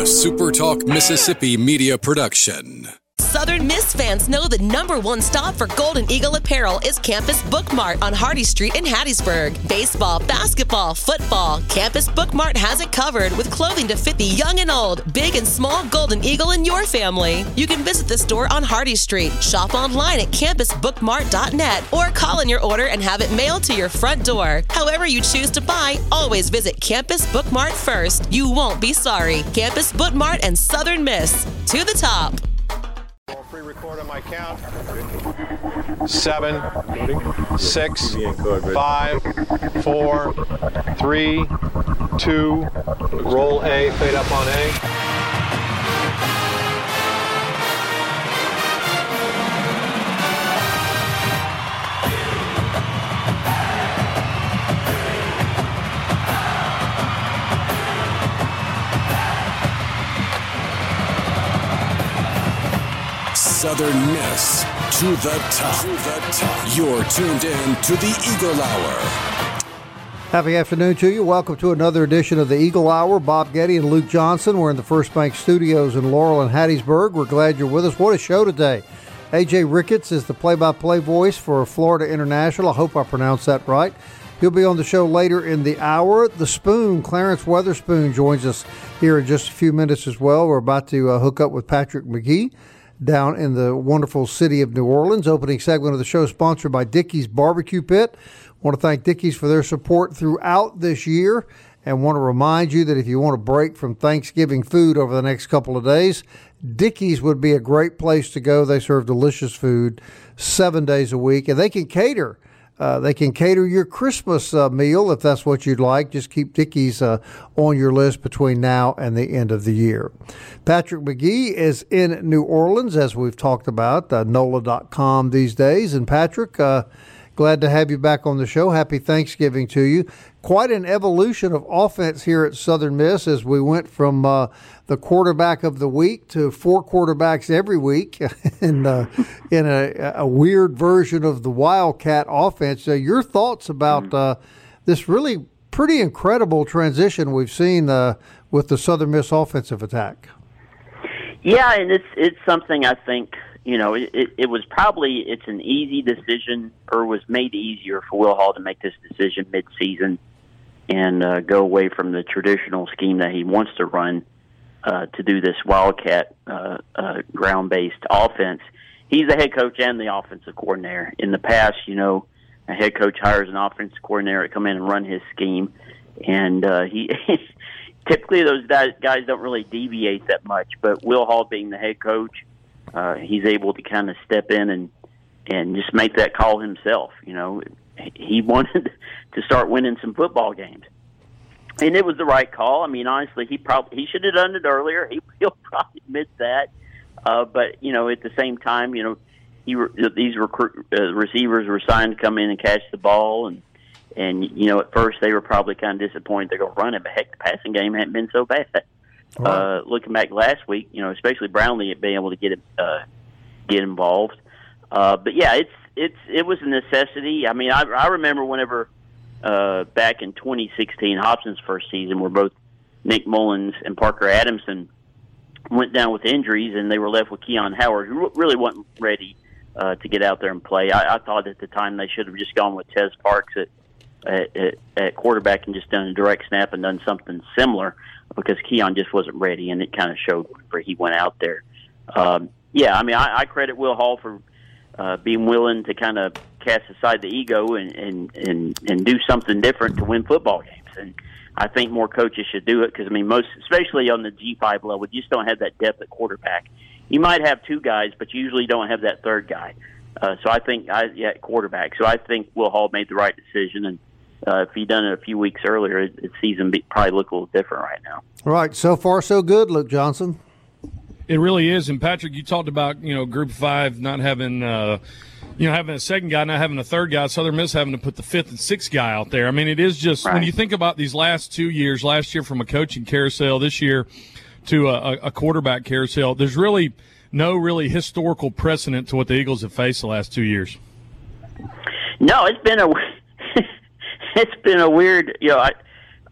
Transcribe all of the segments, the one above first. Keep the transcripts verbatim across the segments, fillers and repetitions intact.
a SuperTalk Mississippi media production. Southern Miss fans know the number one stop for Golden Eagle apparel is Campus Book Mart on Hardy Street in Hattiesburg. Baseball, basketball, football, Campus Book Mart has it covered with clothing to fit the young and old, big and small Golden Eagle in your family. You can visit the store on Hardy Street, shop online at campus book mart dot net, or call in your order and have it mailed to your front door. However you choose to buy, always visit Campus Book Mart first. You won't be sorry. Campus Book Mart and Southern Miss. To the top. Pre-record on my count. Seven, six, five, four, three, two. Roll A, fade up on A. Southern Miss to the top. To the top. You're tuned in to the Eagle Hour. Happy afternoon to you. Welcome to another edition of the Eagle Hour. Bob Getty and Luke Johnson. We're in the First Bank Studios in Laurel and Hattiesburg. We're glad you're with us. What a show today. A J Ricketts is the play-by-play voice for Florida International. I hope I pronounced that right. He'll be on the show later in the hour. The Spoon, Clarence Weatherspoon, joins us here in just a few minutes as well. We're about to uh, hook up with Patrick McGee down in the wonderful city of New Orleans. Opening segment of the show sponsored by Dickey's Barbecue Pit. I want to thank Dickey's for their support throughout this year and want to remind you that if you want a break from Thanksgiving food over the next couple of days, Dickey's would be a great place to go. They serve delicious food seven days a week, and they can cater. Uh, they can cater your Christmas uh, meal if that's what you'd like. Just keep Dickey's uh, on your list between now and the end of the year. Patrick McGee is in New Orleans, as we've talked about, uh, N O L A dot com these days. And Patrick, uh, glad to have you back on the show. Happy Thanksgiving to you. Quite an evolution of offense here at Southern Miss as we went from uh, the quarterback of the week to four quarterbacks every week in, uh, in a, a weird version of the Wildcat offense. Uh, your thoughts about uh, this really pretty incredible transition we've seen uh, with the Southern Miss offensive attack? Yeah, and it's it's something I think, you know, it, it, it was probably, it's an easy decision, or was made easier for Will Hall to make this decision mid-season and uh, go away from the traditional scheme that he wants to run uh, to do this Wildcat uh, uh, ground-based offense. He's the head coach and the offensive coordinator. In the past, you know, a head coach hires an offensive coordinator to come in and run his scheme, and uh, he typically those guys don't really deviate that much, but Will Hall being the head coach, uh, he's able to kind of step in and, and just make that call himself. You know, he wanted to start winning some football games, and it was the right call. I mean, honestly, he probably he should have done it earlier. He, he'll probably admit that, uh, but you know, at the same time, you know, he these recruit, uh, receivers were signed to come in and catch the ball, and and you know, at first they were probably kind of disappointed they're going to run it, but heck, the passing game hadn't been so bad. Wow. Uh, looking back last week, you know, especially Brownlee being able to get uh, get involved. Uh, but yeah, it's it's it was a necessity. I mean, I, I remember whenever uh, back in twenty sixteen, Hobson's first season, where both Nick Mullins and Parker Adamson went down with injuries, and they were left with Keon Howard, who really wasn't ready uh, to get out there and play. I, I thought at the time they should have just gone with Tez Parks at, at, at, at quarterback and just done a direct snap and done something similar, because Keon just wasn't ready, and it kind of showed where he went out there. Um, yeah, I mean, I, I credit Will Hall for uh, being willing to kind of cast aside the ego and, and, and, and do something different to win football games. And I think more coaches should do it because, I mean, most, especially on the G five level, you just don't have that depth at quarterback. You might have two guys, but you usually don't have that third guy. Uh, so I think, I, yeah, quarterback. So I think Will Hall made the right decision, and Uh, if he'd done it a few weeks earlier, it, it season be, probably look a little different right now. Right. So far, so good, Luke Johnson. It really is. And, Patrick, you talked about, you know, Group five not having, uh, you know, having a second guy, not having a third guy, Southern Miss having to put the fifth and sixth guy out there. I mean, it is just, right. When you think about these last two years, last year from a coaching carousel, this year to a, a quarterback carousel, there's really no really historical precedent to what the Eagles have faced the last two years. No, it's been a – It's been a weird, you know, I,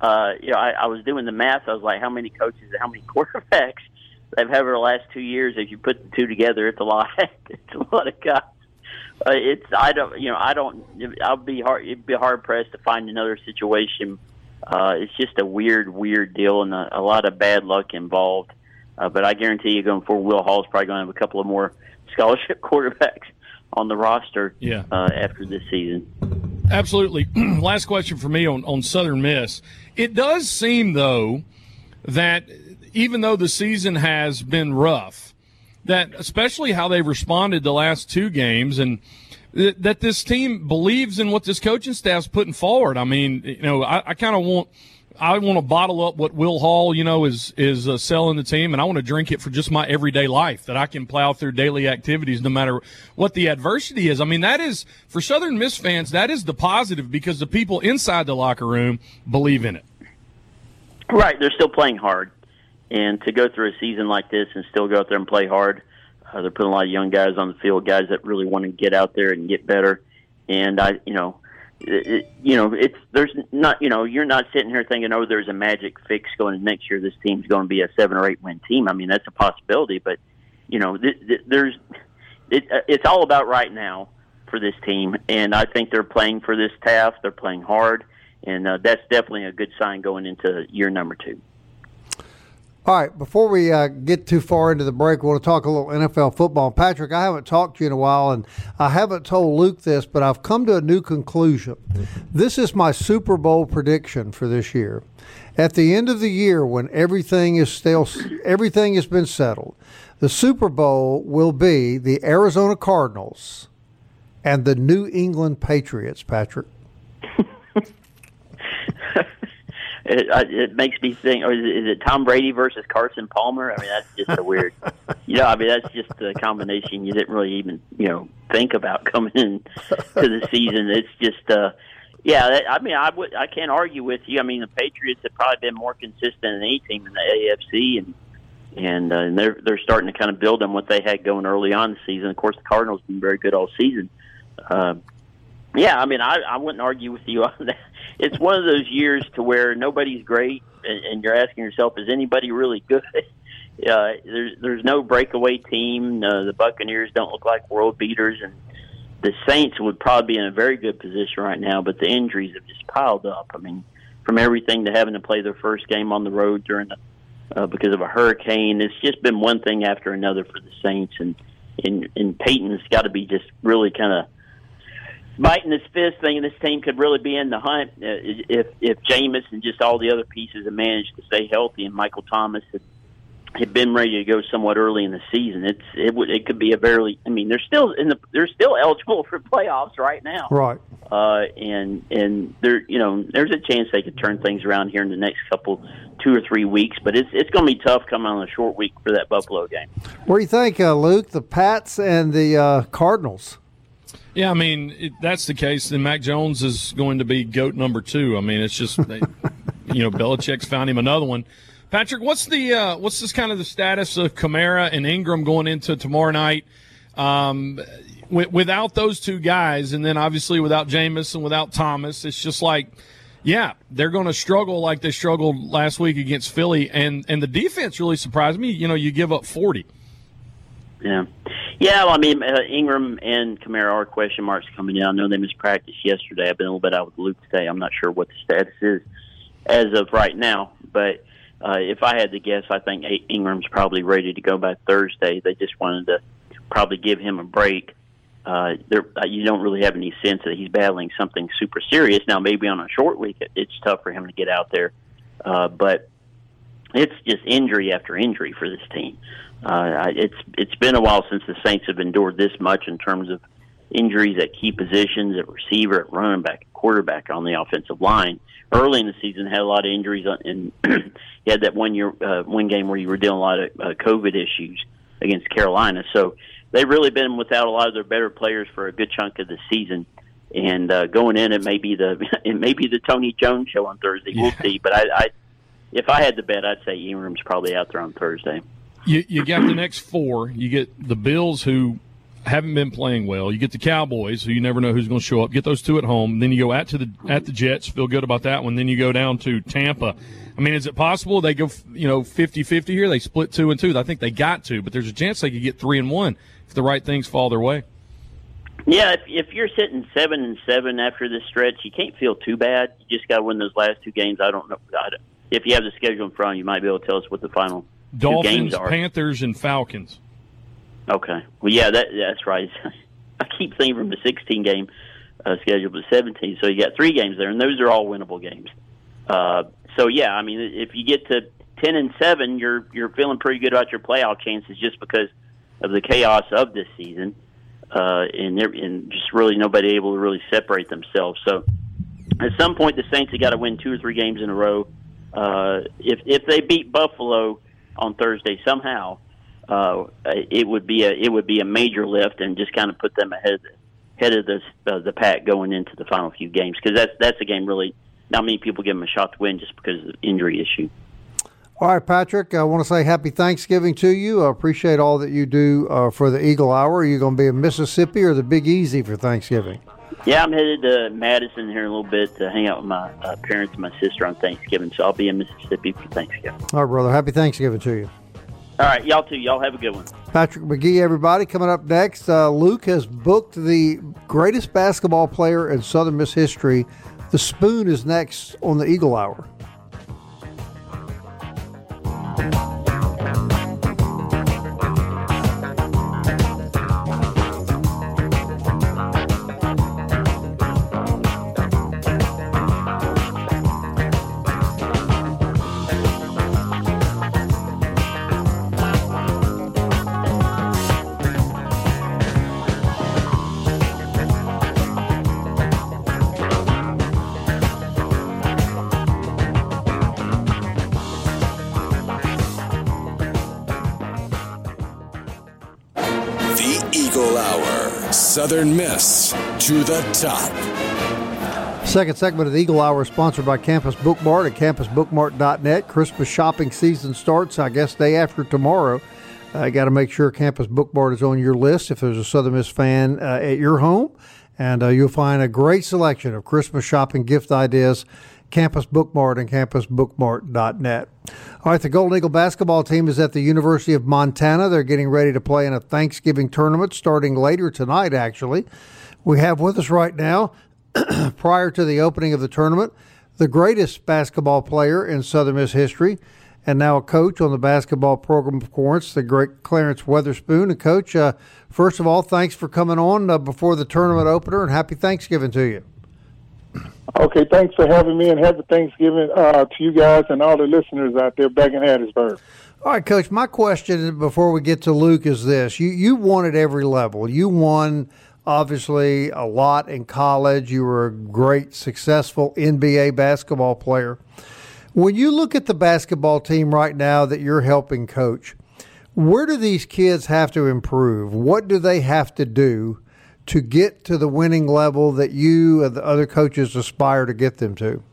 uh, you know, I, I was doing the math. I was like, how many coaches and how many quarterbacks they've had over the last two years? If you put the two together, it's a lot. It's a lot of guys. Uh, it's I don't you know I don't I'll be hard it'd be hard pressed to find another situation. Uh, it's just a weird weird deal and a, a lot of bad luck involved. Uh, but I guarantee you, going forward, Will Hall's probably going to have a couple of more scholarship quarterbacks on the roster. Yeah. Uh, after this season. Absolutely. Last question for me on on Southern Miss. It does seem though that even though the season has been rough, that especially how they've responded the last two games and th- that this team believes in what this coaching staff's putting forward. I mean, you know, I, I kind of want I want to bottle up what Will Hall, you know, is is uh, selling the team, and I want to drink it for just my everyday life, that I can plow through daily activities no matter what the adversity is. I mean, that is, for Southern Miss fans, that is the positive, because the people inside the locker room believe in it. Right. They're still playing hard. And to go through a season like this and still go out there and play hard, uh, they're putting a lot of young guys on the field, guys that really want to get out there and get better. And I, you know, it, it, you know, it's there's not, you know, you're not sitting here thinking, oh, there's a magic fix going into next year. This team's going to be a seven or eight win team. I mean, that's a possibility, but you know, th- th- there's it, it's all about right now for this team, and I think they're playing for this task. They're playing hard, and uh, that's definitely a good sign going into year number two. All right, before we uh, get too far into the break, we want to talk a little N F L football. Patrick, I haven't talked to you in a while, and I haven't told Luke this, but I've come to a new conclusion. This is my Super Bowl prediction for this year. At the end of the year, when everything is still, everything has been settled, the Super Bowl will be the Arizona Cardinals and the New England Patriots, Patrick. It, it makes me think, or is it, is it Tom Brady versus Carson Palmer? I mean, that's just a weird, you know, I mean, that's just a combination you didn't really even, you know, think about coming in to the season. It's just, uh, yeah, I mean, I would, I can't argue with you. I mean, the Patriots have probably been more consistent than any team in the A F C, and and, uh, and they're they're starting to kind of build on what they had going early on in the season. Of course, the Cardinals have been very good all season. Uh, yeah, I mean, I, I wouldn't argue with you on that. It's one of those years to where nobody's great, and, and you're asking yourself, is anybody really good? Uh, there's there's no breakaway team. Uh, the Buccaneers don't look like world beaters, and the Saints would probably be in a very good position right now, but the injuries have just piled up. I mean, from everything to having to play their first game on the road during the, uh, because of a hurricane, it's just been one thing after another for the Saints, and and, and Peyton's got to be just really kind of biting his fist, thinking this team could really be in the hunt uh, if if Jameis and just all the other pieces have managed to stay healthy, and Michael Thomas had, had been ready to go somewhat early in the season. It's it would it could be a very I mean they're still in the they're still eligible for playoffs right now, right? Uh, and and there you know there's a chance they could turn things around here in the next couple two or three weeks, but it's it's going to be tough coming on a short week for that Buffalo game. What do you think, uh, Luke? The Pats and the uh, Cardinals. Yeah, I mean, if that's the case, then Mac Jones is going to be GOAT number two. I mean, it's just, they, you know, Belichick's found him another one. Patrick, what's the uh, what's this kind of the status of Kamara and Ingram going into tomorrow night? Um, w- without those two guys, and then obviously without Jameis and without Thomas, it's just like, yeah, they're going to struggle like they struggled last week against Philly. And, and the defense really surprised me. You know, you give up forty. Yeah. Yeah, well, I mean, uh, Ingram and Kamara are question marks coming in. I know they missed practice yesterday. I've been a little bit out with Luke today. I'm not sure what the status is as of right now. But uh, if I had to guess, I think Ingram's probably ready to go by Thursday. They just wanted to probably give him a break. Uh, there, you don't really have any sense that he's battling something super serious. Now, maybe on a short week, it's tough for him to get out there. Uh, but it's just injury after injury for this team. Uh, it's it's been a while since the Saints have endured this much in terms of injuries at key positions, at receiver, at running back, at quarterback, on the offensive line. Early in the season, had a lot of injuries, and you had that one year, uh, one game where you were dealing a lot of uh, COVID issues against Carolina. So they've really been without a lot of their better players for a good chunk of the season. And uh, going in, it may be the it may be the Tony Jones show on Thursday. We'll yeah. see. But I, I, if I had to bet, I'd say Ingram's probably out there on Thursday. You, you got the next four. You get the Bills, who haven't been playing well. You get the Cowboys, who you never know who's going to show up. Get those two at home. Then you go at to the at the Jets. Feel good about that one. Then you go down to Tampa. I mean, is it possible they go, you know, fifty-fifty here? They split two and two. I think they got to, but there's a chance they could get three and one if the right things fall their way. Yeah, if, if you're sitting seven and seven after this stretch, you can't feel too bad. You just got to win those last two games. I don't know. I don't, if you have the schedule in front of you, you might be able to tell us what the final Dolphins, two games are. Panthers, and Falcons. Okay. Well, yeah, that that's right. I keep thinking from the sixteen game uh, schedule, but seventeen. So you got three games there, and those are all winnable games. Uh, so yeah, I mean, if you get to ten and seven, you're you're feeling pretty good about your playoff chances just because of the chaos of this season. Uh, and, and just really nobody able to really separate themselves. So at some point, the Saints have got to win two or three games in a row. Uh, if if they beat Buffalo on Thursday somehow, uh, it would be a it would be a major lift and just kind of put them ahead ahead of the uh, the pack going into the final few games, because that's that's a game really not many people give them a shot to win just because of the injury issue. All right, Patrick, I want to say happy Thanksgiving to you. I appreciate all that you do uh, for the Eagle Hour. Are you going to be in Mississippi or the Big Easy for Thanksgiving? Yeah, I'm headed to Madison here in a little bit to hang out with my uh, parents and my sister on Thanksgiving, so I'll be in Mississippi for Thanksgiving. All right, brother. Happy Thanksgiving to you. All right, y'all too. Y'all have a good one. Patrick McGee, everybody. Coming up next, uh, Luke has booked the greatest basketball player in Southern Miss history. The Spoon is next on the Eagle Hour. Southern Miss to the top. Second segment of the Eagle Hour is sponsored by Campus Bookmart at campus bookmart dot net. Christmas shopping season starts, I guess, day after tomorrow. I uh, got to make sure Campus Bookmart is on your list if there's a Southern Miss fan uh, at your home. And uh, you'll find a great selection of Christmas shopping gift ideas. Campus Bookmart and campus bookmart dot net. All right, the Golden Eagle basketball team is at the University of Montana. They're getting ready to play in a Thanksgiving tournament starting later tonight, actually. We have with us right now, prior to the opening of the tournament, the greatest basketball player in Southern Miss history, and now a coach on the basketball program, of course, the great Clarence Weatherspoon. And, Coach, uh, first of all, thanks for coming on uh, before the tournament opener, and happy Thanksgiving to you. Okay, thanks for having me, and happy Thanksgiving uh, to you guys and all the listeners out there back in Hattiesburg. All right, Coach, my question before we get to Luke is this. You you won at every level. You won, obviously, a lot in college. You were a great, successful N B A basketball player. When you look at the basketball team right now that you're helping coach, where do these kids have to improve? What do they have to do to get to the winning level that you and the other coaches aspire to get them to?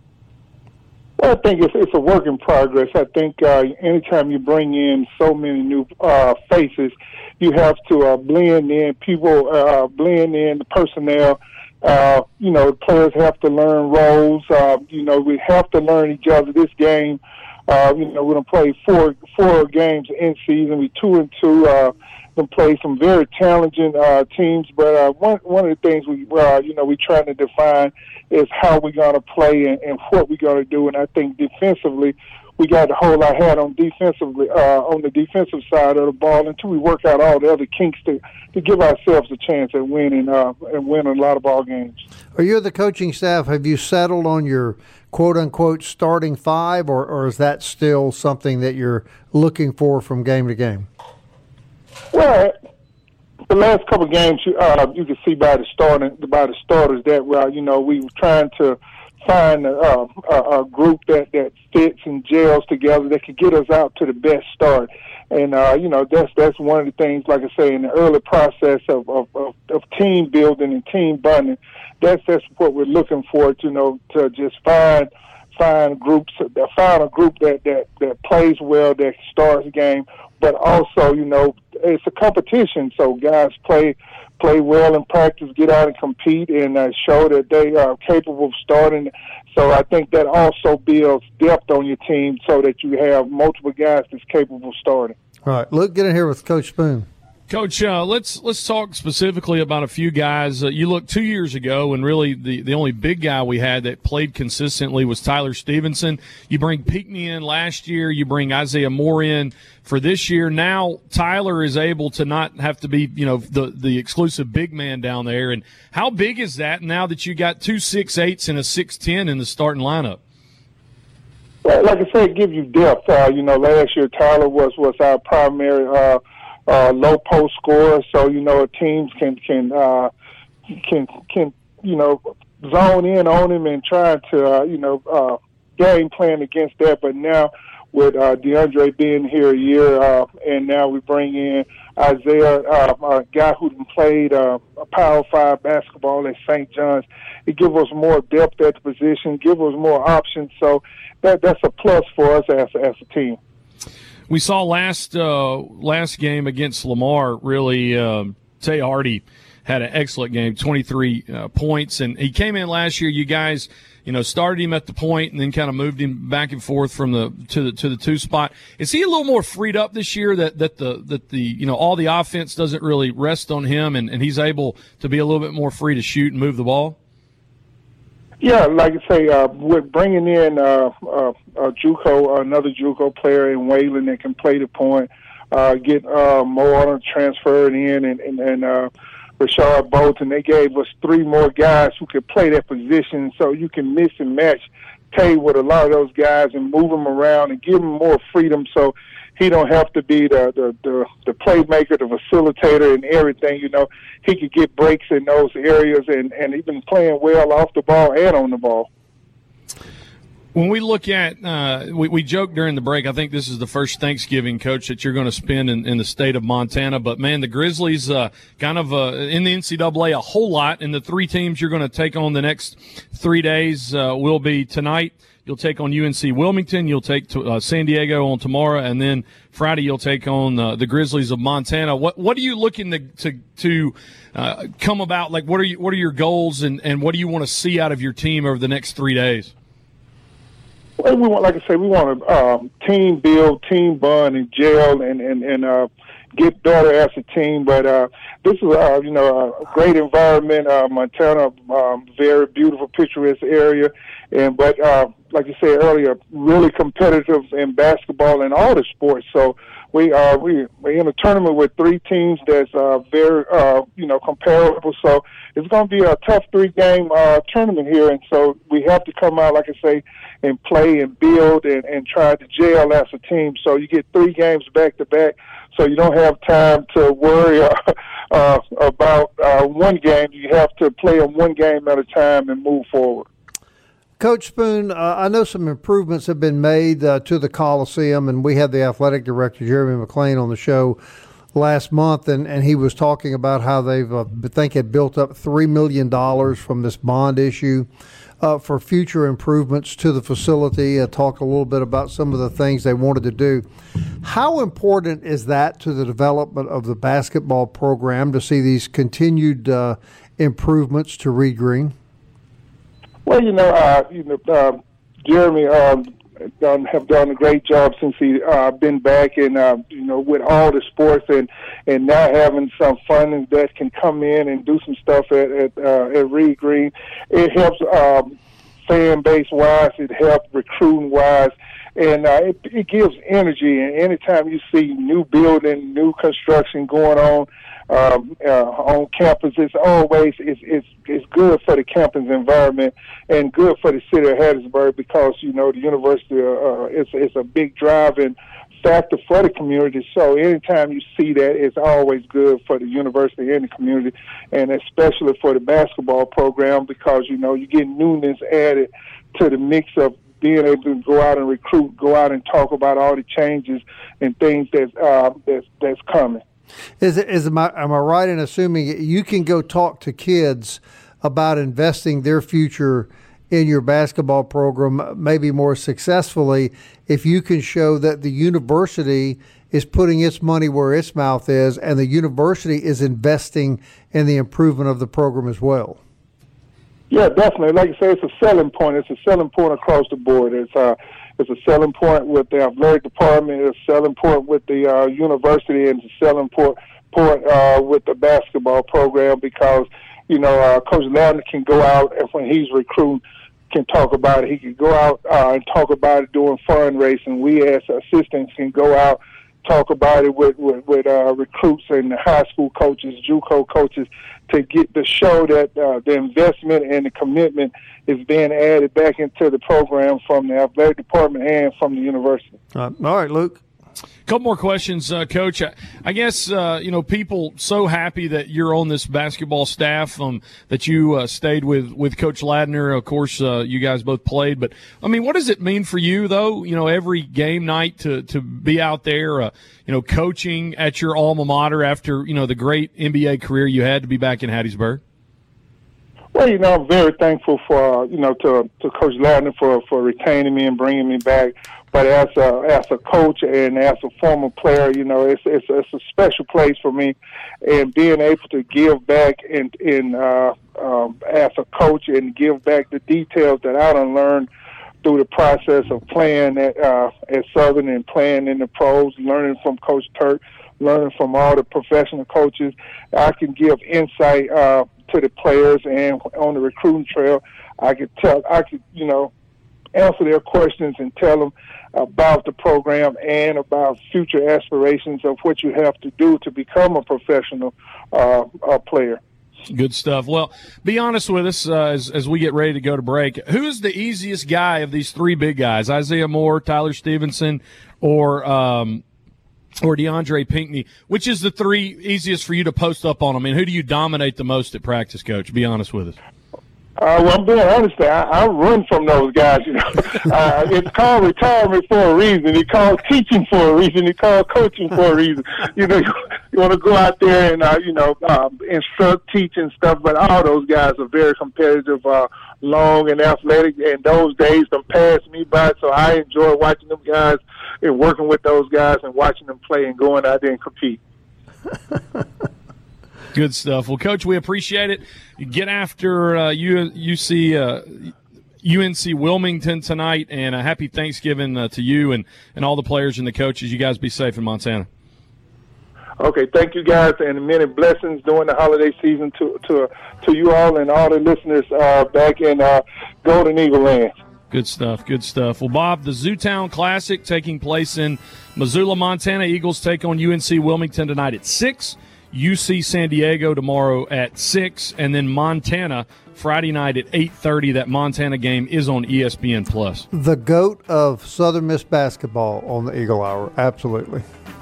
Well, I think it's, it's a work in progress. I think uh, anytime you bring in so many new uh, faces, you have to uh, blend in, people uh, blend in, the personnel. Uh, you know, players have to learn roles. Uh, you know, we have to learn each other. This game, uh, you know, we're going to play four, four games in season. We two and two. Uh, Can play some very challenging uh, teams, but uh, one one of the things we uh, you know we trying to define is how we're going to play and, and what we're going to do. And I think defensively, we got to hold our hat on defensively uh, on the defensive side of the ball until we work out all the other kinks to, to give ourselves a chance at winning uh, and winning a lot of ball games. Are you the coaching staff? Have you settled on your quote unquote starting five, or, or is that still something that you're looking for from game to game? Well, the last couple of games, uh, you can see by the starting, by the starters that uh, you know we were trying to find a, a, a group that, that fits and gels together that could get us out to the best start. And uh, you know that's that's one of the things, like I say, in the early process of of, of, of team building and team bonding. That's that's what we're looking for. To, you know, to just find find groups, find a group that, that, that plays well, that starts the game, but also, you know, it's a competition, so guys play play well in practice, get out and compete, and uh, show that they are capable of starting. So I think that also builds depth on your team so that you have multiple guys that's capable of starting. All right, Luke, get in here with Coach Spoon. Coach, uh, let's let's talk specifically about a few guys. Uh, you look two years ago, and really the, the only big guy we had that played consistently was Tyler Stevenson. You bring Pinckney in last year. You bring Isaiah Moore in for this year. Now Tyler is able to not have to be, you know, the, the exclusive big man down there. And how big is that now that you got two six eights and a six ten in the starting lineup? Well, like I said, it gives you depth. Uh, you know, last year Tyler was, was our primary uh, – Uh, low post scorer, so you know teams can can uh, can can you know zone in on him and try to uh, you know uh, game plan against that. But now with uh, DeAndre being here a year, uh, and now we bring in Isaiah, uh, a guy who played uh, Power Five basketball at Saint John's, it gives us more depth at the position, give us more options. So that that's a plus for us as as a team. We saw last uh, last game against Lamar, really, um, Tay Hardy had an excellent game, twenty-three uh, points. And he came in last year. You guys, you know, started him at the point and then kind of moved him back and forth from the to the to the two spot. Is he a little more freed up this year that, that the that the you know all the offense doesn't really rest on him and, and he's able to be a little bit more free to shoot and move the ball? Yeah, like I say, uh, we're bringing in uh, uh, uh, JUCO, another JUCO player in Wayland that can play the point, uh, get uh, more transferred in, and, and, and uh, Rashard Bolton. They gave us three more guys who could play that position, so you can mix and match Tay with a lot of those guys and move them around and give them more freedom so he don't have to be the, the, the, the playmaker, the facilitator and everything. You know, he could get breaks in those areas and, and he's been playing well off the ball and on the ball. When we look at, uh, we, we joked during the break, I think this is the first Thanksgiving, Coach, that you're going to spend in, in the state of Montana. But, man, the Grizzlies uh, kind of uh, in the N C double A a whole lot. And the three teams you're going to take on the next three days uh, will be tonight. You'll take on U N C Wilmington. You'll take to, uh, San Diego on tomorrow. And then Friday you'll take on uh, the Grizzlies of Montana. What what are you looking to to, to uh, come about? Like, what are you, what are your goals and, and what do you want to see out of your team over the next three days? Well, we want, like I say, we want to um, team build, team bond, and gel, and and and uh, get better as a team. But uh, this is, uh, you know, a great environment. Uh, Montana, um, very beautiful, picturesque area, and but uh, like you said earlier, really competitive in basketball and all the sports. So we are we we're in a tournament with three teams that's uh, very uh, you know comparable. So it's going to be a tough three game uh, tournament here, and so we have to come out, like I say, and play and build and, and try to gel as a team. So you get three games back to back, so you don't have time to worry uh, uh, about uh, one game. You have to play them one game at a time and move forward. Coach Spoon, uh, I know some improvements have been made uh, to the Coliseum, and we had the athletic director, Jeremy McLean, on the show last month, and, and he was talking about how they've, uh, I think, had built up three million dollars from this bond issue uh, for future improvements to the facility. Uh, talked a little bit about some of the things they wanted to do. How important is that to the development of the basketball program to see these continued uh, improvements to Reed Green? Well, you know, uh, you know, uh, Jeremy um, done, have done a great job since he uh, been back, and uh, you know, with all the sports, and and now having some funding that can come in and do some stuff at at, uh, at Reed Green, it helps um, fan base wise, it helps recruiting wise, and uh, it, it gives energy. And anytime you see new building, new construction going on. Um, uh, on campus, it's always it's, it's it's good for the campus environment and good for the city of Hattiesburg because you know the university uh, it's it's a big driving factor for the community. So anytime you see that, it's always good for the university and the community, and especially for the basketball program because you know you get newness added to the mix of being able to go out and recruit, go out and talk about all the changes and things that's uh, that's that's coming. Is it, is am I, am I right in assuming you can go talk to kids about investing their future in your basketball program maybe more successfully if you can show that the university is putting its money where its mouth is and the university is investing in the improvement of the program as well. Yeah, definitely. Like you say, it's a selling point. It's a selling point across the board. It's uh, it's a selling point with the athletic department. It's a selling point with the uh, university, and it's a selling point point uh, with the basketball program because you know uh, Coach Ladner can go out and when he's recruiting, can talk about it. He can go out uh, and talk about it doing fundraising. We as assistants can go out, talk about it with with, with uh, recruits and high school coaches, JUCO coaches, to get to show that uh, the investment and the commitment is being added back into the program from the athletic department and from the university. Uh, all right, Luke. A couple more questions, uh, Coach. I, I guess, uh, you know, people so happy that you're on this basketball staff, um, that you uh, stayed with, with Coach Ladner. Of course, uh, you guys both played. But, I mean, what does it mean for you, though, you know, every game night to, to be out there, uh, you know, coaching at your alma mater after, you know, the great N B A career you had to be back in Hattiesburg? Well, you know, I'm very thankful for, uh, you know, to, to Coach Ladner for, for retaining me and bringing me back. But as a as a coach and as a former player, you know, it's it's, it's a special place for me, and being able to give back in in uh, um, as a coach and give back the details that I done learned through the process of playing at uh, at Southern and playing in the pros, learning from Coach Turk, learning from all the professional coaches. I can give insight uh, to the players, and on the recruiting trail, I could tell I could you know answer their questions and tell them about the program and about future aspirations of what you have to do to become a professional uh, uh, player. Good stuff. Well, be honest with us uh, as, as we get ready to go to break. Who's the easiest guy of these three big guys, Isaiah Moore, Tyler Stevenson, or um, or DeAndre Pinckney? Which is the three easiest for you to post up on them? I mean, who do you dominate the most at practice, Coach? Be honest with us. Uh, well, I'm being honest. I, I run from those guys. You know, uh, it's called retirement for a reason. It's called teaching for a reason. It's called coaching for a reason. You know, you, you want to go out there and uh, you know um, instruct, teach, and stuff. But all those guys are very competitive, uh, long and athletic. And those days don't pass me by. So I enjoy watching them guys and working with those guys and watching them play and going out there and compete. Good stuff. Well, Coach, we appreciate it. You get after uh, U C uh, U N C Wilmington tonight, and a happy Thanksgiving uh, to you and, and all the players and the coaches. You guys be safe in Montana. Okay, thank you guys, and many blessings during the holiday season to to to you all and all the listeners uh, back in uh, Golden Eagle land. Good stuff, good stuff. Well, Bob, the Zootown Classic taking place in Missoula, Montana. Eagles take on U N C Wilmington tonight at six. U C San Diego tomorrow at six, and then Montana Friday night at eight thirty. That Montana game is on E S P N Plus. The GOAT of Southern Miss basketball on the Eagle Hour. Absolutely.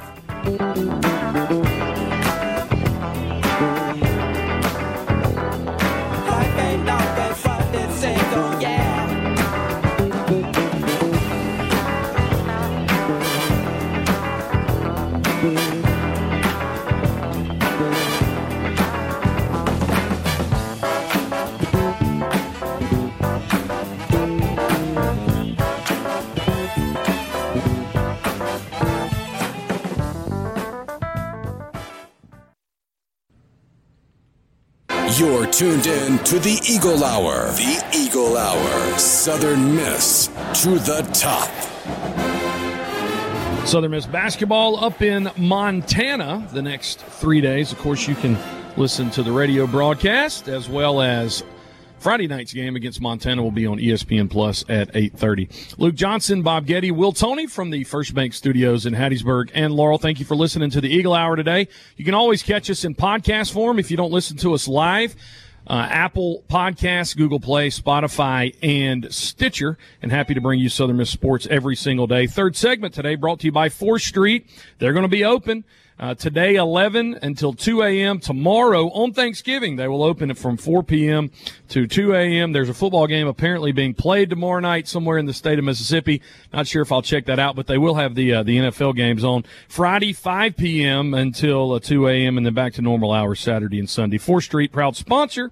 You're tuned in to the Eagle Hour. The Eagle Hour. Southern Miss to the top. Southern Miss basketball up in Montana the next three days. Of course, you can listen to the radio broadcast as well as Friday night's game against Montana will be on E S P N Plus at eight thirty. Luke Johnson, Bob Getty, Will Toney from the First Bank Studios in Hattiesburg and Laurel. Thank you for listening to the Eagle Hour today. You can always catch us in podcast form if you don't listen to us live. Uh, Apple Podcasts, Google Play, Spotify, and Stitcher. And happy to bring you Southern Miss sports every single day. Third segment today brought to you by fourth Street. They're going to be open uh, today, eleven until two a.m. Tomorrow on Thanksgiving, they will open it from four p.m. to two a.m. There's a football game apparently being played tomorrow night somewhere in the state of Mississippi. Not sure if I'll check that out, but they will have the uh, the N F L games on Friday, five p.m. until uh, two a.m. and then back to normal hours Saturday and Sunday. fourth Street, proud sponsor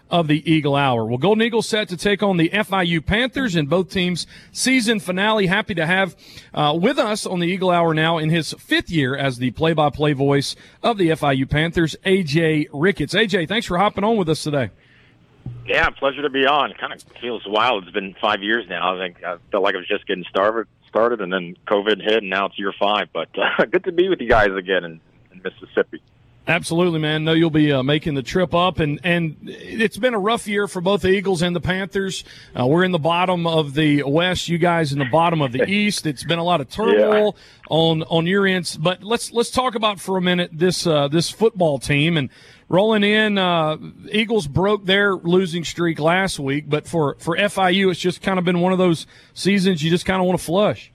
of the Eagle Hour. Well, Golden Eagles set to take on the F I U Panthers in both teams' season finale. Happy to have uh, with us on the Eagle Hour now in his fifth year as the play-by-play voice of the F I U Panthers, A J Ricketts. A J, thanks for hopping on with us today. Yeah, pleasure to be on. It kind of feels wild. It's been five years now. I think I felt like I was just getting started, started, and then COVID hit, and now it's year five. But uh, good to be with you guys again in, in Mississippi. Absolutely, man. Know you'll be uh, making the trip up, and, and it's been a rough year for both the Eagles and the Panthers. Uh, we're in the bottom of the West, you guys in the bottom of the East. It's been a lot of turmoil yeah. on on your ends, but let's let's talk about for a minute this uh, this football team and rolling in. Uh, Eagles broke their losing streak last week, but for for F I U, it's just kind of been one of those seasons you just kind of want to flush.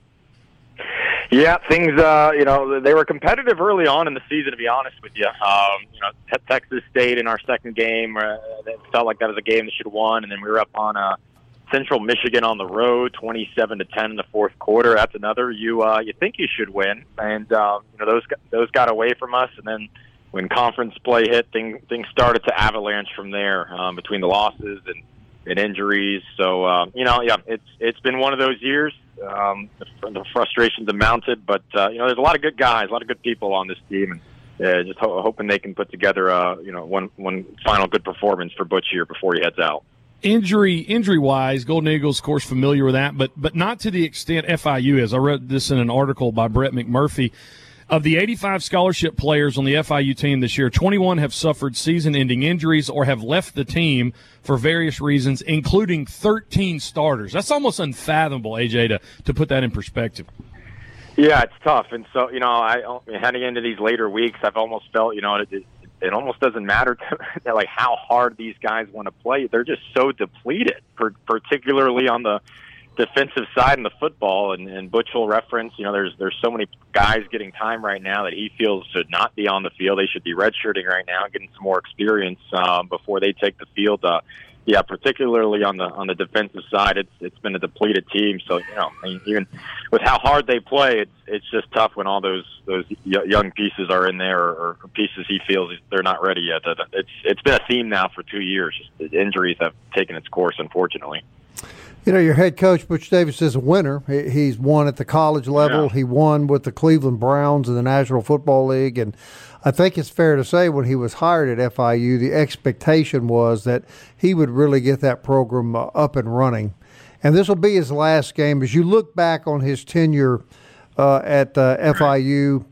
Yeah, things, uh, you know, they were competitive early on in the season, to be honest with you. Um, you know, Texas State in our second game, uh, it felt like that was a game that should have won, and then we were up on uh, Central Michigan on the road, twenty-seven to ten in the fourth quarter. That's another you uh, you think you should win, and um, you know those those got away from us, and then when conference play hit, things things started to avalanche from there um, between the losses and, and injuries. So uh, you know, yeah, it's it's been one of those years. Um, the, the frustrations have mounted, but uh, you know, there's a lot of good guys, a lot of good people on this team, and uh, just ho- hoping they can put together, uh, you know, one one final good performance for Butch here before he heads out. Injury injury wise, Golden Eagles, of course, familiar with that, but but not to the extent F I U is. I read this in an article by Brett McMurphy. Of the eighty-five scholarship players on the F I U team this year, twenty-one have suffered season-ending injuries or have left the team for various reasons, including thirteen starters. That's almost unfathomable, A J, to, to put that in perspective. Yeah, it's tough. And so, you know, I heading into these later weeks, I've almost felt, you know, it, it, it almost doesn't matter to, like how hard these guys want to play. They're just so depleted, per, particularly on the defensive side in the football, and, and Butch will reference, you know, there's there's so many guys getting time right now that he feels should not be on the field. They should be redshirting right now, getting some more experience um, before they take the field. Uh, yeah, particularly on the on the defensive side, it's it's been a depleted team. So you know, I mean, even with how hard they play, it's it's just tough when all those those young pieces are in there, or, or pieces he feels they're not ready yet. It's it's been a theme now for two years. Just injuries have taken its course, unfortunately. You know, your head coach, Butch Davis, is a winner. He's won at the college level. Yeah. He won with the Cleveland Browns in the National Football League. And I think it's fair to say when he was hired at F I U, the expectation was that he would really get that program uh, up and running. And this will be his last game. As you look back on his tenure uh, at uh, F I U,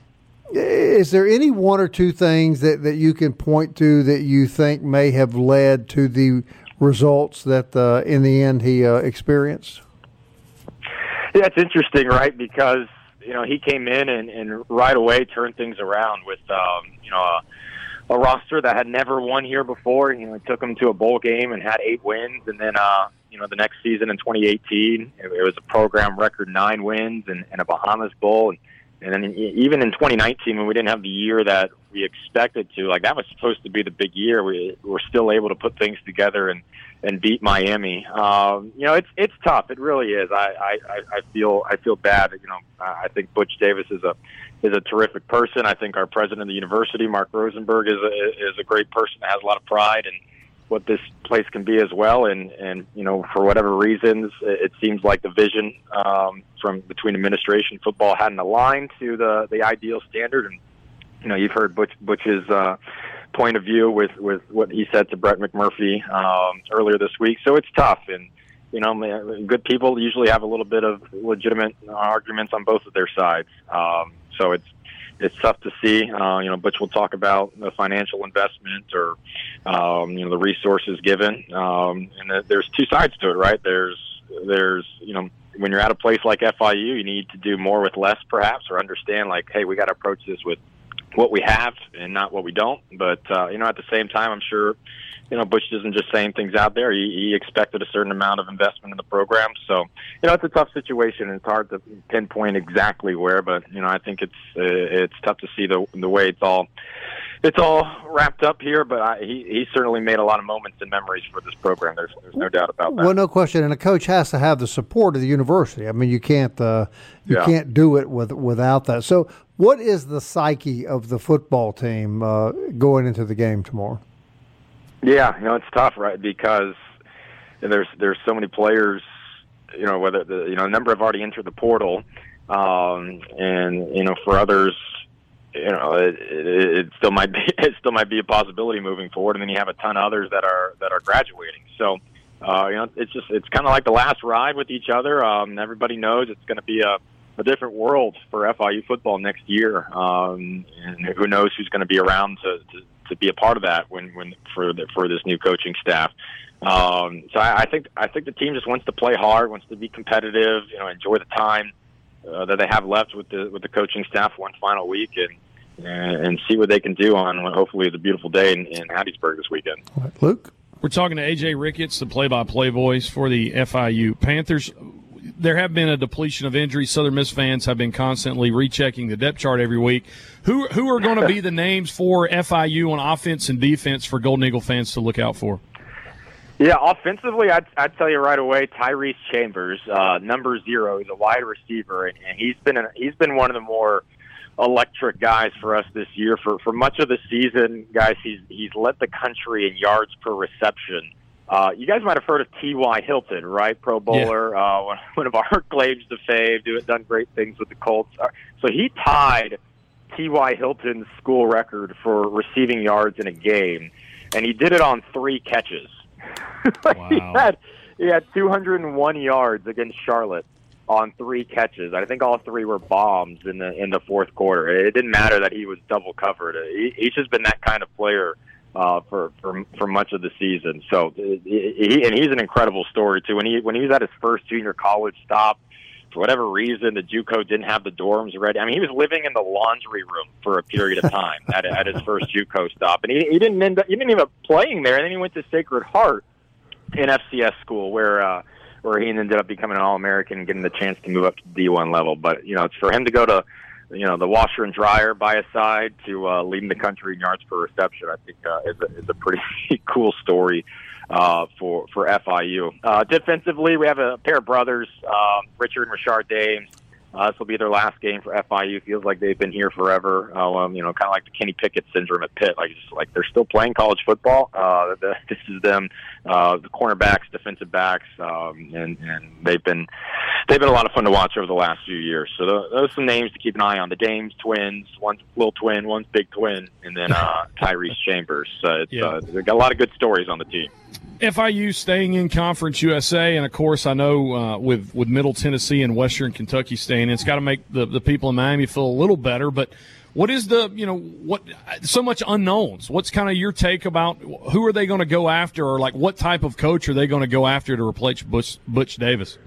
is there any one or two things that, that you can point to that you think may have led to the results that uh, in the end he uh, experienced? Yeah, it's interesting, right? Because, you know, he came in and, and right away turned things around with, um, you know, a, a roster that had never won here before. You know, it took them to a bowl game and had eight wins. And then, uh, you know, the next season in twenty eighteen, it, it was a program record nine wins and, and a Bahamas Bowl. And, and then even in twenty nineteen, when we didn't have the year that we expected to, like that was supposed to be the big year, we were still able to put things together and, and beat Miami. Um, you know, it's it's tough. It really is. I, I, I feel I feel bad. You know, I think Butch Davis is a is a terrific person. I think our president of the university, Mark Rosenberg, is a, is a great person that has a lot of pride in what this place can be as well. And, and you know, for whatever reasons, it seems like the vision um, from between administration and football hadn't aligned to the, the ideal standard. And, you know, you've heard Butch, Butch's uh, point of view with, with what he said to Brett McMurphy um, earlier this week. So it's tough. And, you know, good people usually have a little bit of legitimate arguments on both of their sides. Um, so it's, it's tough to see. Uh, you know, Butch will talk about the financial investment or, um, you know, the resources given. Um, and there's two sides to it, right? There's, there's, you know, when you're at a place like F I U, you need to do more with less perhaps, or understand like, hey, we got to approach this with what we have and not what we don't. But, uh, you know, at the same time, I'm sure, you know, Butch isn't just saying things out there. He, he expected a certain amount of investment in the program. So, you know, it's a tough situation, and it's hard to pinpoint exactly where, but, you know, I think it's uh, it's tough to see the the way it's all it's all wrapped up here. But I, he, he certainly made a lot of moments and memories for this program. There's there's no doubt about that. Well, no question. And a coach has to have the support of the university. I mean, you can't uh, you yeah. can't do it with without that. So what is the psyche of the football team uh, going into the game tomorrow? Yeah, you know, it's tough, right? Because there's there's so many players, you know, whether the you know a number have already entered the portal, um, and you know for others, you know, it, it, it still might be it still might be a possibility moving forward, and then you have a ton of others that are that are graduating. So, uh, you know, it's just it's kind of like the last ride with each other. Um, everybody knows it's going to be a, a different world for F I U football next year, um, and who knows who's going to be around to, to, to be a part of that when when for the, for this new coaching staff. Um, so I, I think I think the team just wants to play hard, wants to be competitive, you know, enjoy the time uh, that they have left with the with the coaching staff one final week, and and, and see what they can do on hopefully the beautiful day in, in Hattiesburg this weekend. Luke, we're talking to A J Ricketts, the play-by-play voice for the F I U Panthers. There have been a depletion of injuries. Southern Miss fans have been constantly rechecking the depth chart every week. Who who are going to be the names for F I U on offense and defense for Golden Eagle fans to look out for? Yeah, offensively, I'd, I'd tell you right away, Tyrese Chambers, uh, number zero. He's a wide receiver, and, and he's been a, he's been one of the more electric guys for us this year. For for much of the season, guys, he's he's led the country in yards per reception. Uh, you guys might have heard of T Y. Hilton, right? Pro Bowler, yeah. uh, one, one of our claims to fame, do, done great things with the Colts. So he tied T Y. Hilton's school record for receiving yards in a game, and he did it on three catches. Wow. he had he had two hundred one yards against Charlotte on three catches. I think all three were bombs in the in the fourth quarter. It didn't matter that he was double covered. He, he's just been that kind of player uh, for, for for much of the season. So he, and he's an incredible story too. When he when he was at his first junior college stop, for whatever reason, the JUCO didn't have the dorms ready. I mean, he was living in the laundry room for a period of time at, at his first JUCO stop, and he, he didn't end up, he didn't even end up playing there. And then he went to Sacred Heart in F C S school, where uh, where he ended up becoming an All-American and getting the chance to move up to the D one level. But you know, it's for him to go to you know the washer and dryer by his side to uh, leading the country in yards per reception. I think uh, is a, is a pretty cool story. Uh, for for F I U. Uh, defensively, we have a pair of brothers, um, Richard and Rashard Dames. Uh, this will be their last game for F I U. Feels like they've been here forever. Uh, um, you know, kind of like the Kenny Pickett syndrome at Pitt. Like, just like they're still playing college football. Uh, the, this is them, uh, the cornerbacks, defensive backs, um, and and they've been they've been a lot of fun to watch over the last few years. So those, those are some names to keep an eye on. The Dames twins, one's little twin, one's big twin, and then uh, Tyrese Chambers. So it's yeah. uh, they've got a lot of good stories on the team. F I U staying in Conference U S A, and of course, I know uh, with with Middle Tennessee and Western Kentucky staying in, it's got to make the, the people in Miami feel a little better. But what is the you know what so much unknowns? What's kind of your take about who are they going to go after, or like what type of coach are they going to go after to replace Butch, Butch Davis?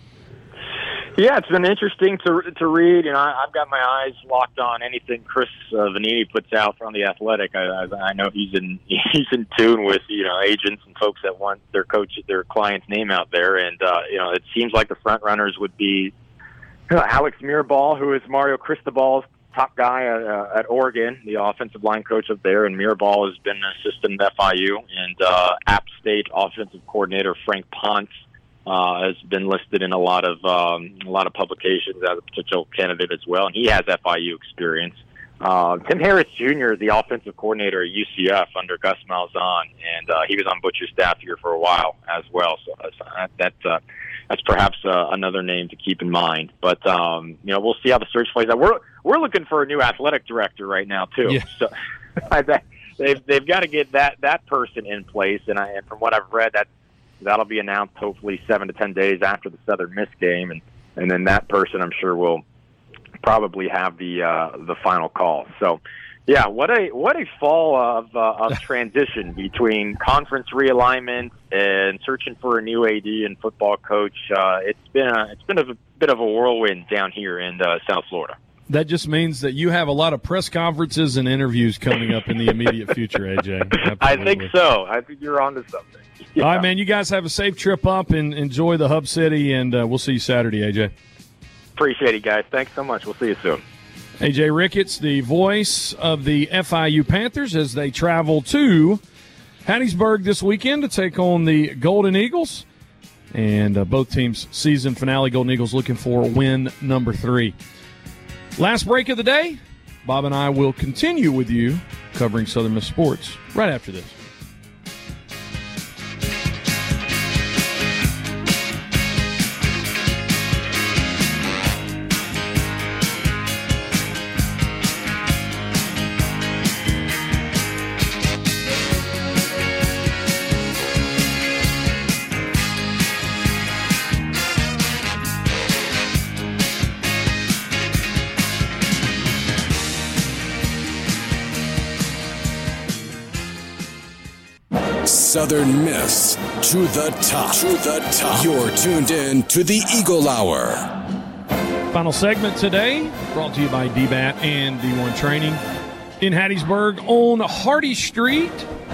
Yeah, it's been interesting to to read. You know, I, I've got my eyes locked on anything Chris uh, Vanini puts out from the Athletic. I, I, I know he's in he's in tune with you know agents and folks that want their coach their client's name out there, and uh, you know it seems like the front runners would be you know, Alex Mirabal, who is Mario Cristobal's top guy uh, at Oregon, the offensive line coach up there, and Mirabal has been an assistant at F I U, and uh, App State offensive coordinator Frank Ponce. Uh, has been listed in a lot of um, a lot of publications as a potential candidate as well, and he has F I U experience. Uh, Tim Harris Junior, the offensive coordinator at U C F under Gus Malzahn, and uh, he was on Butcher's staff here for a while as well. So uh, that's uh, that's perhaps uh, another name to keep in mind. But um, you know, we'll see how the search plays out. We're we're looking for a new athletic director right now too. Yeah. So they've they've got to get that that person in place, and I and from what I've read, that. That'll be announced hopefully seven to ten days after the Southern Miss game, and, and then that person I'm sure will probably have the uh, the final call. So, yeah, what a what a fall of uh, of transition between conference realignment and searching for a new A D and football coach. Uh, it's been a, it's been a bit of a whirlwind down here in uh, South Florida. That just means that you have a lot of press conferences and interviews coming up in the immediate future, A J. Absolutely. I think so. I think you're on to something. Yeah. All right, man, you guys have a safe trip up and enjoy the Hub City, and uh, we'll see you Saturday, A J. Appreciate it, guys. Thanks so much. We'll see you soon. A J Ricketts, the voice of the F I U Panthers as they travel to Hattiesburg this weekend to take on the Golden Eagles. And uh, both teams' season finale, Golden Eagles looking for win number three. Last break of the day, Bob and I will continue with you covering Southern Miss sports right after this. Southern Miss to the top. To the top. You're tuned in to the Eagle Hour. Final segment today, brought to you by D BAT and D one Training in Hattiesburg on Hardy Street.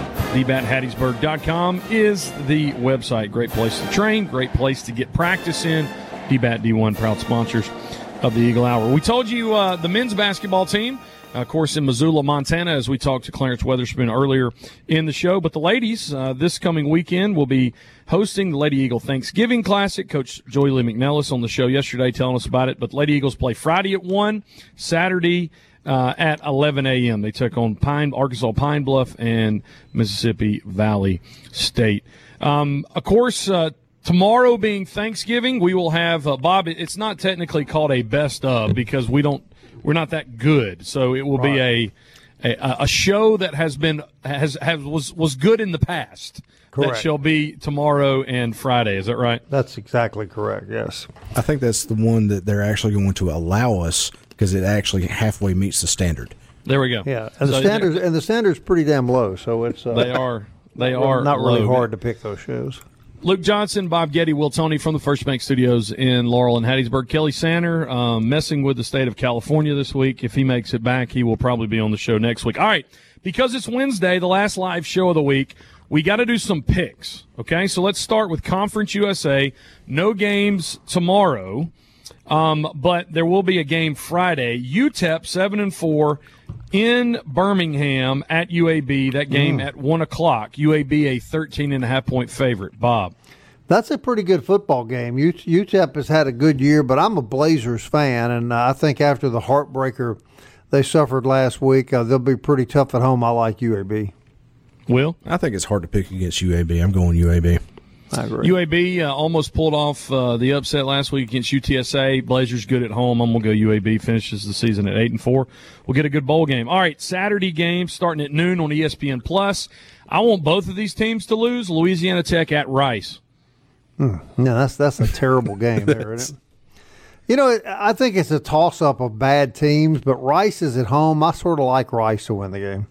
D bat hattiesburg dot com is the website. Great place to train, great place to get practice in. D BAT, D one, proud sponsors of the Eagle Hour. We told you uh, the men's basketball team, of course, in Missoula, Montana, as we talked to Clarence Weatherspoon earlier in the show. But the ladies, uh, this coming weekend, will be hosting the Lady Eagle Thanksgiving Classic. Coach Joey Lee McNellis on the show yesterday telling us about it. But the Lady Eagles play Friday at one, Saturday uh, at eleven a.m. They took on Pine, Arkansas Pine Bluff and Mississippi Valley State. Um, of course, uh, tomorrow being Thanksgiving, we will have, uh, Bob, it's not technically called a best of because we don't, we're not that good. So it will right. be a, a a show that has been, has, has was, was good in the past. Correct. That shall be tomorrow and Friday. Is that right? That's exactly correct, yes. I think that's the one that they're actually going to allow us because it actually halfway meets the standard. There we go. Yeah, and the so, standards and the standard's pretty damn low, so it's uh, they are they are not really low. hard to pick those shows. Luke Johnson, Bob Getty, Will Tony from the First Bank Studios in Laurel and Hattiesburg. Kelly Sander um, messing with the state of California this week. If he makes it back, he will probably be on the show next week. All right, because it's Wednesday, the last live show of the week, we got to do some picks. Okay, so let's start with Conference U S A. No games tomorrow. Um, but there will be a game Friday. U T E P seven and four in Birmingham at U A B. That game mm. at one o'clock. U A B a thirteen and a half point favorite. Bob, that's a pretty good football game. U T E P has had a good year, but I'm a Blazers fan, and uh, I think after the heartbreaker they suffered last week, uh, they'll be pretty tough at home. I like U A B. Will, I think it's hard to pick against U A B. I'm going U A B. I agree. U A B uh, almost pulled off uh, the upset last week against U T S A. Blazers good at home. I'm going to go U A B. Finishes the season at eight and four. We'll get a good bowl game. All right, Saturday game starting at noon on E S P N Plus. I want both of these teams to lose. Louisiana Tech at Rice. Mm, no, that's that's a terrible game there, isn't it? You know, I think it's a toss-up of bad teams, but Rice is at home. I sort of like Rice to win the game.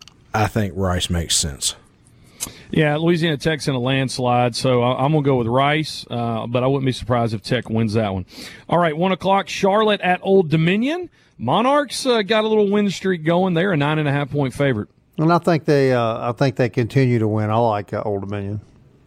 I think Rice makes sense. Yeah, Louisiana Tech's in a landslide, so I'm going to go with Rice, uh, but I wouldn't be surprised if Tech wins that one. All right, one o'clock, Charlotte at Old Dominion. Monarchs uh, got a little win streak going. They're a nine and a half point favorite. And I think they, uh, I think they continue to win. I like uh, Old Dominion.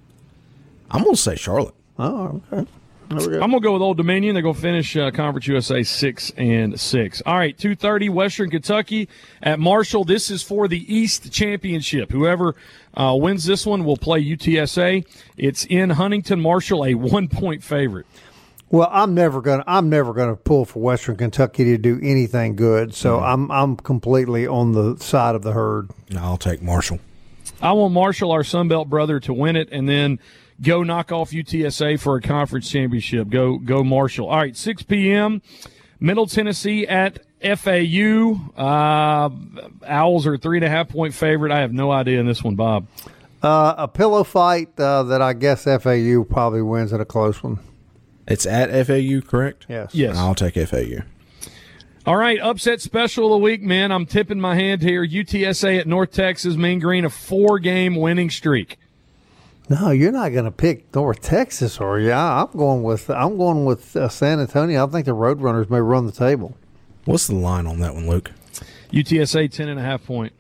I'm going to say Charlotte. Oh, okay. I'm going to go with Old Dominion. They're going to finish uh, Conference U S A six and six. All right, two thirty, Western Kentucky at Marshall. This is for the East Championship. Whoever uh, wins this one will play U T S A. It's in Huntington. Marshall, a one-point favorite. Well, I'm never going to I'm never going to pull for Western Kentucky to do anything good. So mm-hmm. I'm I'm completely on the side of the herd. I'll take Marshall. I want Marshall, our Sunbelt brother, to win it, and then go knock off U T S A for a conference championship. Go go Marshall. All right, six p.m., Middle Tennessee at F A U. Uh, Owls are a three and a half point favorite. I have no idea in this one, Bob. Uh, a pillow fight uh, that I guess F A U probably wins at a close one. It's at F A U, correct? Yes. Yes. I'll take F A U. All right, upset special of the week, man. I'm tipping my hand here. U T S A at North Texas, Mean Green, a four-game winning streak. No, you're not going to pick North Texas, are you? I'm going with I'm going with uh, San Antonio. I think the Roadrunners may run the table. What's the line on that one, Luke? U T S A ten and a half point.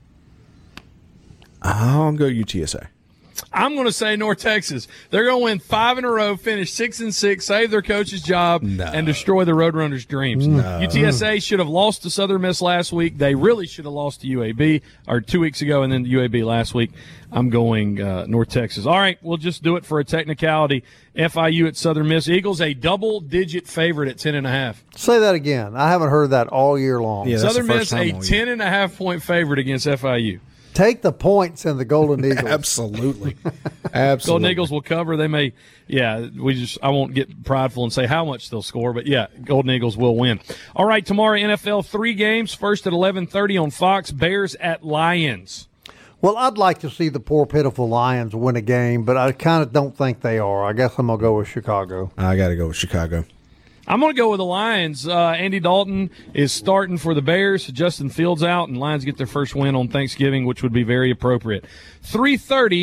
I'll go U T S A. I'm going to say North Texas. They're going to win five in a row, finish six and six, save their coach's job, no. and destroy the Roadrunners' dreams. No. U T S A should have lost to Southern Miss last week. They really should have lost to U A B, or two weeks ago, and then U A B last week. I'm going uh, North Texas. All right, we'll just do it for a technicality. F I U at Southern Miss. Eagles a double-digit favorite at ten and a half. Say that again. I haven't heard that all year long. Yeah, Southern Miss a ten and a half point favorite against F I U. Take the points and the Golden Eagles. Absolutely. Absolutely. Golden Eagles will cover. They may, yeah, we just, I won't get prideful and say how much they'll score, but yeah, Golden Eagles will win. All right, tomorrow, N F L, three games. First at eleven thirty on Fox, Bears at Lions. Well, I'd like to see the poor, pitiful Lions win a game, but I kind of don't think they are. I guess I'm going to go with Chicago. I got to go with Chicago. I'm going to go with the Lions. Uh, Andy Dalton is starting for the Bears. Justin Fields out, and Lions get their first win on Thanksgiving, which would be very appropriate. three thirty,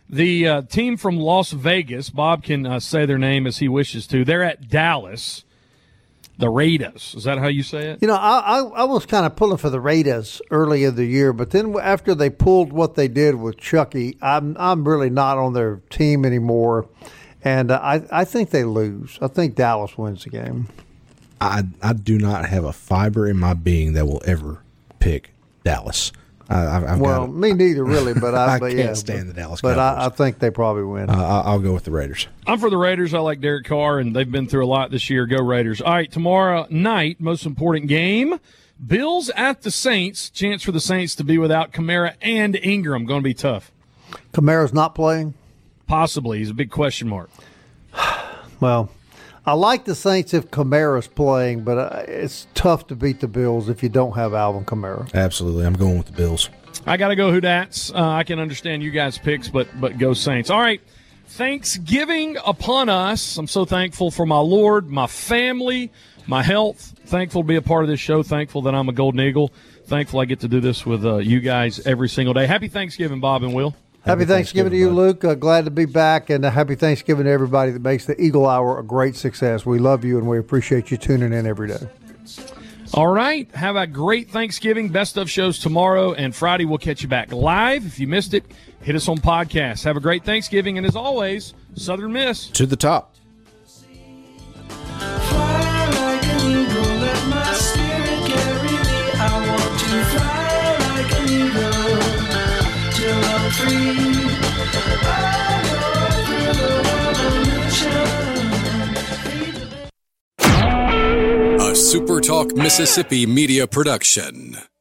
The uh, team from Las Vegas, Bob can uh, say their name as he wishes to. They're at Dallas. The Raiders. Is that how you say it? You know, I, I, I was kind of pulling for the Raiders early in the year, but then after they pulled what they did with Chucky, I'm I'm really not on their team anymore, and uh, I I think they lose. I think Dallas wins the game. I I do not have a fiber in my being that will ever pick Dallas. I, I've well, got me neither, really. But I, I but can't yeah, stand but, the Dallas But Cowboys. I, I think they probably win. Uh, I'll go with the Raiders. I'm for the Raiders. I like Derek Carr, and they've been through a lot this year. Go Raiders. All right, tomorrow night, most important game, Bills at the Saints. Chance for the Saints to be without Kamara and Ingram. Going to be tough. Kamara's not playing? Possibly. He's a big question mark. Well, I like the Saints if Kamara's playing, but uh, it's tough to beat the Bills if you don't have Alvin Kamara. Absolutely. I'm going with the Bills. I got to go Hoodats. Uh, I can understand you guys' picks, but but go Saints. All right, Thanksgiving upon us. I'm so thankful for my Lord, my family, my health. Thankful to be a part of this show. Thankful that I'm a Golden Eagle. Thankful I get to do this with uh, you guys every single day. Happy Thanksgiving, Bob and Will. Happy, happy Thanksgiving, Thanksgiving to you, bud. Luke. Uh, glad to be back, and uh, happy Thanksgiving to everybody that makes the Eagle Hour a great success. We love you, and we appreciate you tuning in every day. All right. Have a great Thanksgiving. Best of shows tomorrow, and Friday we'll catch you back live. If you missed it, hit us on podcast. Have a great Thanksgiving, and as always, Southern Miss. To the top. Fly like an eagle, let my spirit carry me. I want to fly like an eagle till I'm free. I go through the revolution. A SuperTalk Mississippi media production.